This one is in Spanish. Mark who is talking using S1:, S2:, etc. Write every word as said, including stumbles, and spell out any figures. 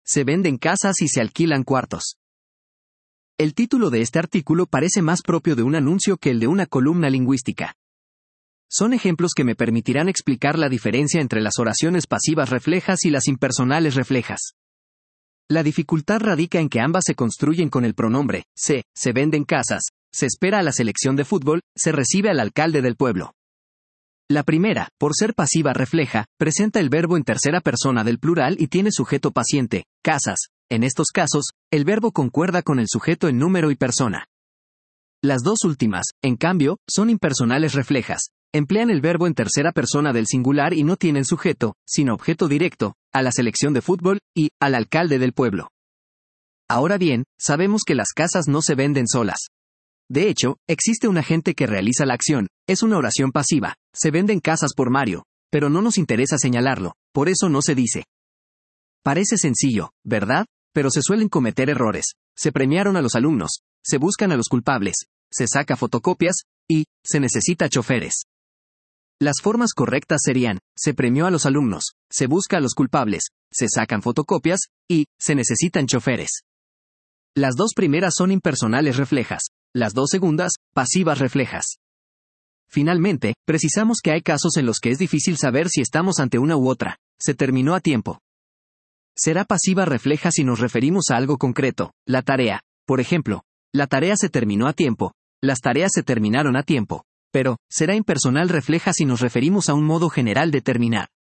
S1: se venden casas y se alquilan cuartos. El título de este artículo parece más propio de un anuncio que el de una columna lingüística. Son ejemplos que me permitirán explicar la diferencia entre las oraciones pasivas reflejas y las impersonales reflejas. La dificultad radica en que ambas se construyen con el pronombre se, se venden casas, se espera a la selección de fútbol, se recibe al alcalde del pueblo. La primera, por ser pasiva refleja, presenta el verbo en tercera persona del plural y tiene sujeto paciente, casas. En estos casos, el verbo concuerda con el sujeto en número y persona. Las dos últimas, en cambio, son impersonales reflejas. Emplean el verbo en tercera persona del singular y no tienen sujeto, sino objeto directo, a la selección de fútbol, y, al alcalde del pueblo. Ahora bien, sabemos que las casas no se venden solas. De hecho, existe un agente que realiza la acción, es una oración pasiva, se venden casas por Mario, pero no nos interesa señalarlo, por eso no se dice. Parece sencillo, ¿verdad? Pero se suelen cometer errores. Se premiaron a los alumnos, se buscan a los culpables, se saca fotocopias, y, se necesita choferes. Las formas correctas serían, se premió a los alumnos, se busca a los culpables, se sacan fotocopias, y, se necesitan choferes. Las dos primeras son impersonales reflejas, las dos segundas, pasivas reflejas. Finalmente, precisamos que hay casos en los que es difícil saber si estamos ante una u otra. Se terminó a tiempo. Será pasiva refleja si nos referimos a algo concreto, la tarea. Por ejemplo, la tarea se terminó a tiempo, las tareas se terminaron a tiempo. Pero, será impersonal refleja si nos referimos a un modo general de terminar.